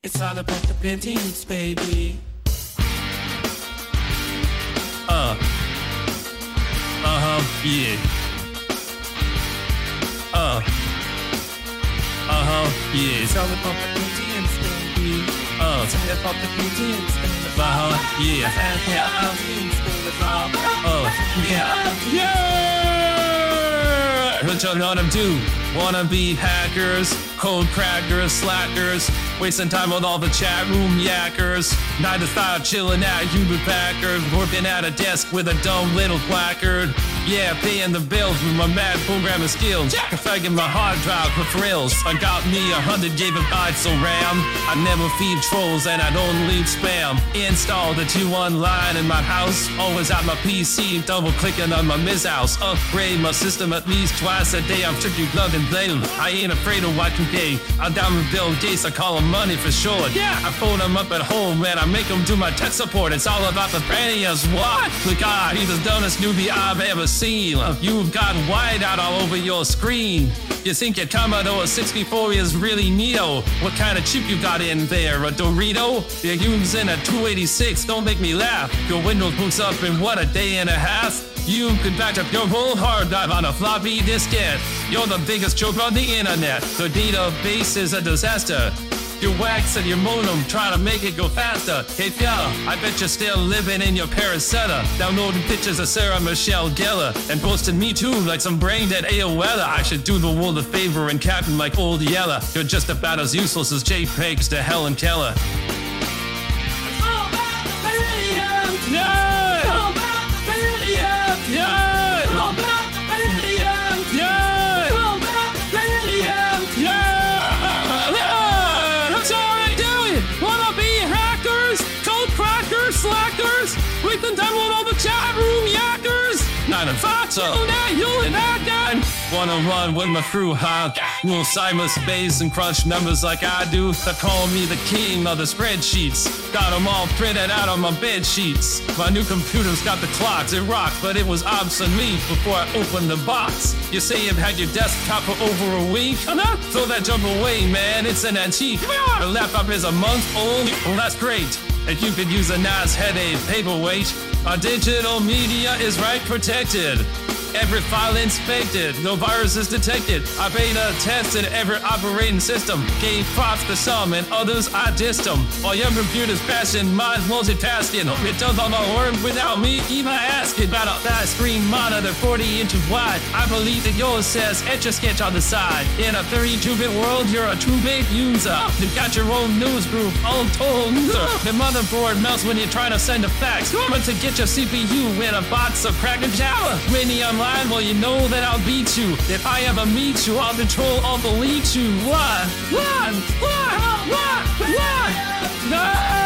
It's all about the paintings, baby. Yeah. Yeah. It's all about the paintings, baby. It's all about the paintings, baby. Yeah. What y'all wanna do? Wanna be hackers, code crackers, slackers, wasting time with all the chat room yackers. 9 to 5 chilling at Hewlett Packard, working at a desk with a dumb little placard. Yeah, paying the bills with my mad programming skills. Fagging my hard drive for thrills. I got me 100 gigabytes of RAM. I never feed trolls and I don't leave spam. Install the 2-1 line in my house. Always at my PC, double clicking on my mouse. Upgrade my system at least twice a day. I'm strictly plug and play. I ain't afraid of Y2K. I'm down with Bill Gates, I call him money for short. Yeah, I phone him up at home and I make him do my tech support. It's all about the pennies. What? Look, he's the dumbest newbie I've ever seen. You've got white out all over your screen. You think your Commodore 64 is really neato? What kind of chip you got in there? A Dorito? You're using a 286, don't make me laugh. Your Windows boots up in what, a day and a half? You could back up your whole hard drive on a floppy diskette. You're the biggest joke on the internet. The database is a disaster. Your wax and your modem trying to make it go faster. Hey fella, I bet you're still living in your parents' cellar, downloading pictures of Sarah Michelle Gellar and posting me too like some brain dead AOLer. I should do the world a favor and captain like Old Yeller. You're just about as useless as JPEGs to Helen Keller. Slackers, wasting time with all the chat room yackers. 9 to 5 till now you'll in that gang. Wanna run with my crew, huh? We'll cyberspace and crunch numbers like I do. They call me the king of the spreadsheets. Got them all printed out on my bed sheets. My new computer's got the clocks, it rocks, but it was obsolete before I opened the box. You say you've had your desktop for over a week? Throw that junk away, man, it's an antique. The laptop is a month old, well that's great. If you could use a nice headache paperweight, our digital media is right protected. Every file inspected, no viruses detected. I beta tested every operating system. Gave props to some and others I dissed them. All your computers crashing, mine's multitasking. It does all the work without me even asking. About a flat screen monitor 40 inches wide. I believe that yours says Etch-a-Sketch on the side. In a 32-bit world, you're a 2-bit user. You've got your own news group, all told loser. The motherboard melts when you're trying to send a fax. But to get your CPU in a box of Cracker Java. When you online, well, you know that I'll beat you. If I ever meet you, I'll control all the lead you. What? No!